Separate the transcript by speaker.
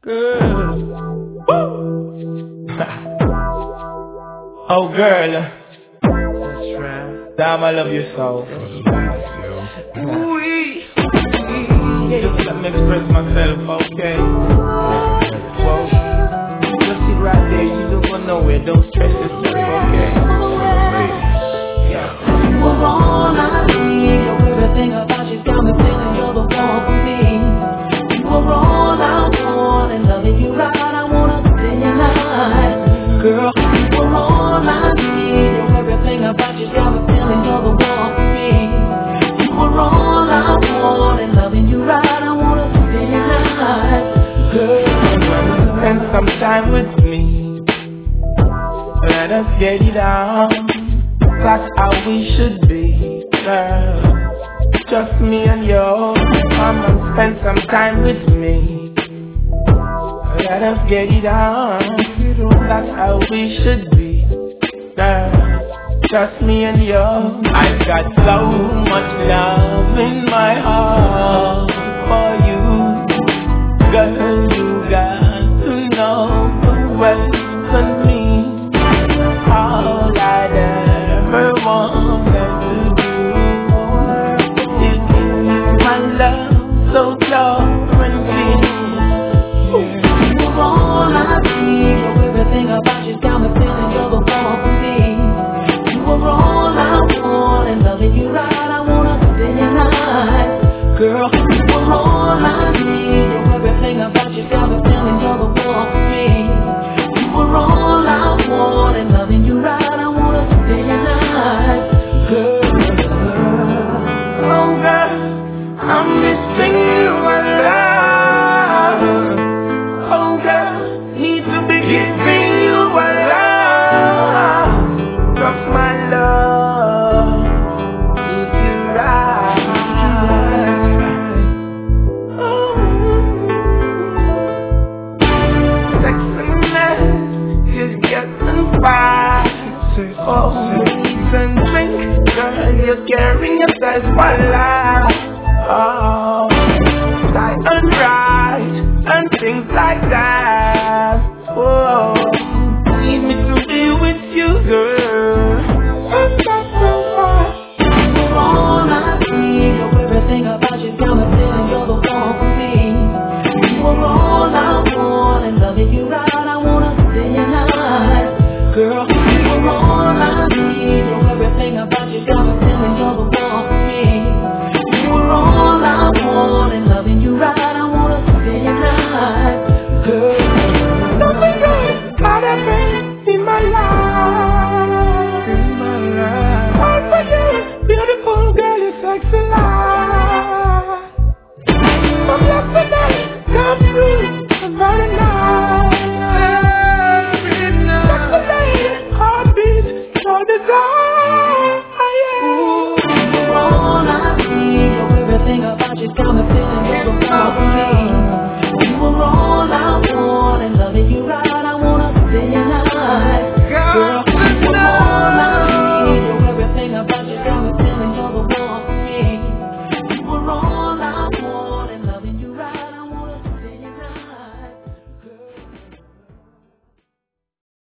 Speaker 1: Girl. Oh girl, damn I love you so. Just let me express myself, okay? Whoa. Just sit right there, you don't go nowhere, don't stress yourself, okay?
Speaker 2: You were all I need, everything about you got me feeling you're the one for me. You were all I want, and loving you right, I wanna spend your night. Girl, you were all I need, everything about you got me feeling you're the one for me. You were all I want, and loving you right, I wanna spend your night. Girl,
Speaker 1: spend some time with me, let us get it on. That's how we should be, girl. Just me and you. Come and spend some time with me. Let us get it on. That's how we should be, girl. Just me and you. I've got so much love in my heart for you, girl. You got to know the way for me. All I'd ever wanted to do is give you my love so pure and clean.
Speaker 2: you were all I need, everything about you got me feeling you're the one for me. You were all I want, and loving you right, I wanna spend your night. Girl, you were all I need, everything about you got me feeling you're the one for me. You were all I want, and loving you right, I wanna spend your night. Girl,
Speaker 1: Oh girl, I'm missing you a lot. Oh girl, need to be giving you a lot. Just my love, need you right. Oh, sexiness is getting fast. Oh, eat and drink, girl, you're carrying yourself a lot. Oh, die and right, and things like that. Whoa.